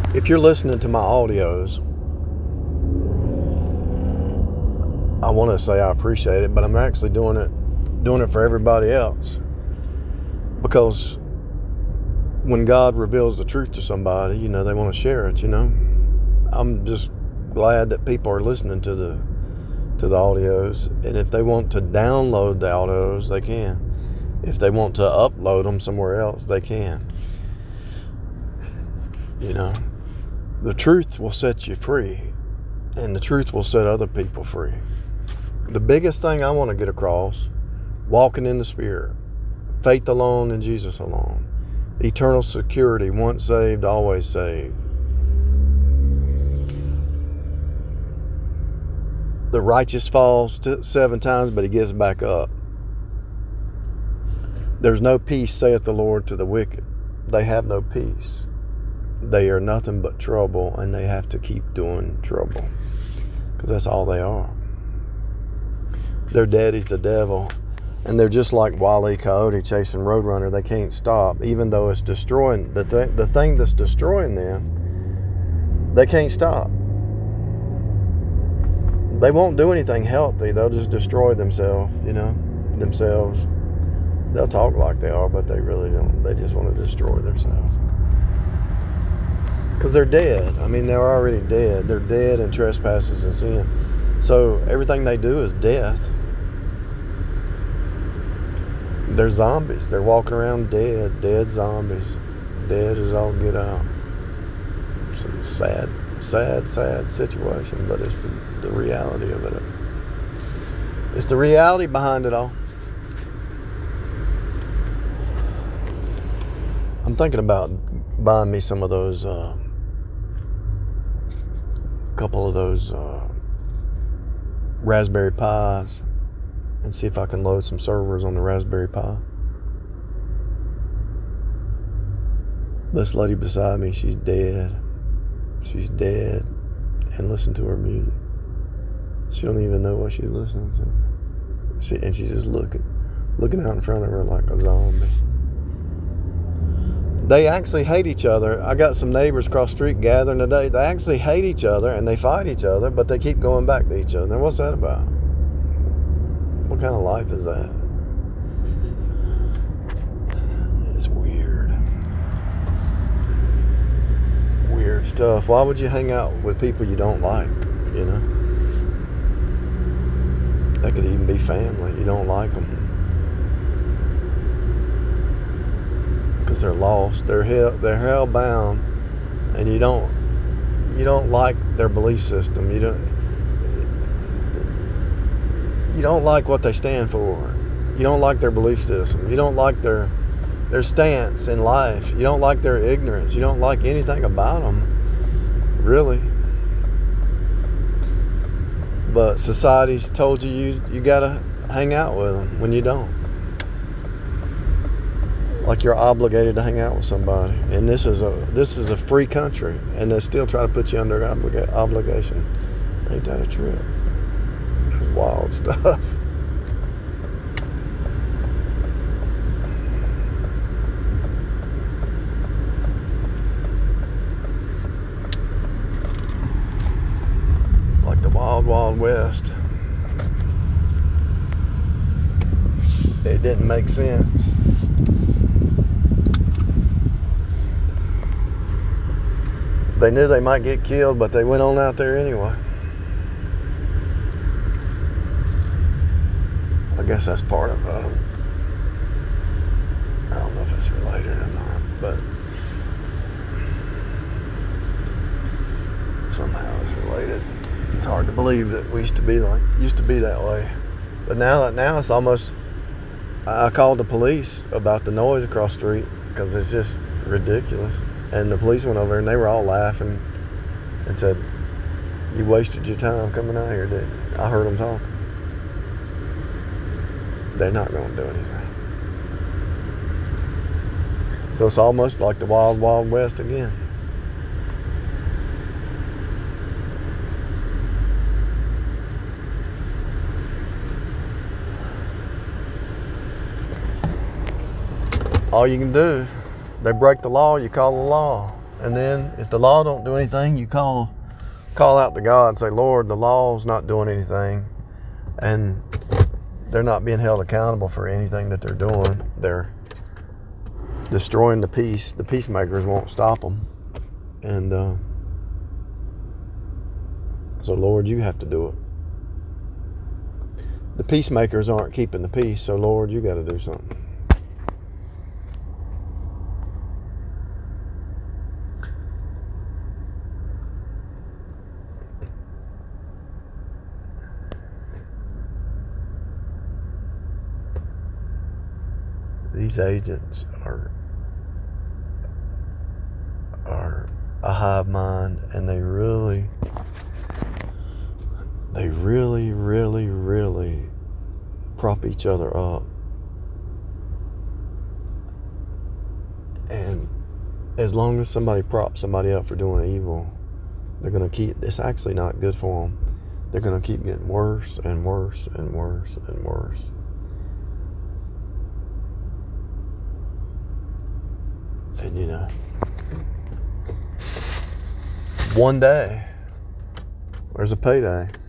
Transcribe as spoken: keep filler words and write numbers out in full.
If you're listening to my audios, I want to say I appreciate it, but I'm actually doing it doing it for everybody else. Because when God reveals the truth to somebody, you know, they want to share it, you know. I'm just glad that people are listening to the to the audios, and if they want to download the audios, they can. If they want to upload them somewhere else, they can. You know, the truth will set you free, and the truth will set other people free. The biggest thing I want to get across, walking in the Spirit, faith alone in Jesus alone, eternal security, once saved, always saved. The righteous falls t- seven times, but he gets back up. There's no peace, saith the Lord, to the wicked. They have no peace. They are nothing but trouble, and they have to keep doing trouble, because that's all they are. Their daddy's the devil, and they're just like Wile E. Coyote chasing Roadrunner. They can't stop, even though it's destroying the th- the thing that's destroying them. They can't stop. They won't do anything healthy. They'll just destroy themselves, you know, themselves. They'll talk like they are, but they really don't. They just want to destroy themselves. Because they're dead. I mean, they're already dead. They're dead in trespasses and sin. So everything they do is death. They're zombies. They're walking around dead. Dead zombies. Dead as all get out. It's a sad, sad, sad situation, but it's the, the reality of it. It's the reality behind it all. I'm thinking about buying me some of those, uh, couple of those uh, Raspberry Pis, and see if I can load some servers on the Raspberry Pi. This lady beside me, she's dead. She's dead. And listen to her music. She don't even know what she's listening to. She, and she's just looking, looking out in front of her like a zombie. They actually hate each other. I got some neighbors across the street gathering today. They actually hate each other and they fight each other, but they keep going back to each other. Now, what's that about? What kind of life is that? It's weird. Weird stuff. Why would you hang out with people you don't like, you know? They could even be family. You don't like them. Because they're lost. They're hell, they're hell bound. And you don't you don't like their belief system. You don't you don't like what they stand for. You don't like their belief system. You don't like their their stance in life. You don't like their ignorance. You don't like anything about them, really. But society's told you you, you gotta hang out with them when you don't. Like you're obligated to hang out with somebody. And this is a this is a free country, and they still try to put you under obliga- obligation. Ain't that a trip? That's wild stuff. It's like the wild, wild west. It didn't make sense. They knew they might get killed, but they went on out there anyway. I guess that's part of, uh, I don't know if it's related or not, but somehow it's related. It's hard to believe that we used to be like, used to be that way. But now, now it's almost, I called the police about the noise across the street because it's just ridiculous. And the police went over and they were all laughing and said, "You wasted your time coming out here, didn't you?" I heard them talking. They're not going to do anything. So it's almost like the wild, wild west again. All you can do, they break the law, you call the law. And then if the law don't do anything, you call call out to God and say, Lord, the law's not doing anything. And they're not being held accountable for anything that they're doing. They're destroying the peace. The peacemakers won't stop them. And uh, so, Lord, you have to do it. The peacemakers aren't keeping the peace, so, Lord, you got to do something. These agents are are a hive mind, and they really, they really, really, really prop each other up. And as long as somebody props somebody up for doing evil, they're going to keep, it's actually not good for them. They're going to keep getting worse and worse and worse and worse. And you know, one day there's a payday.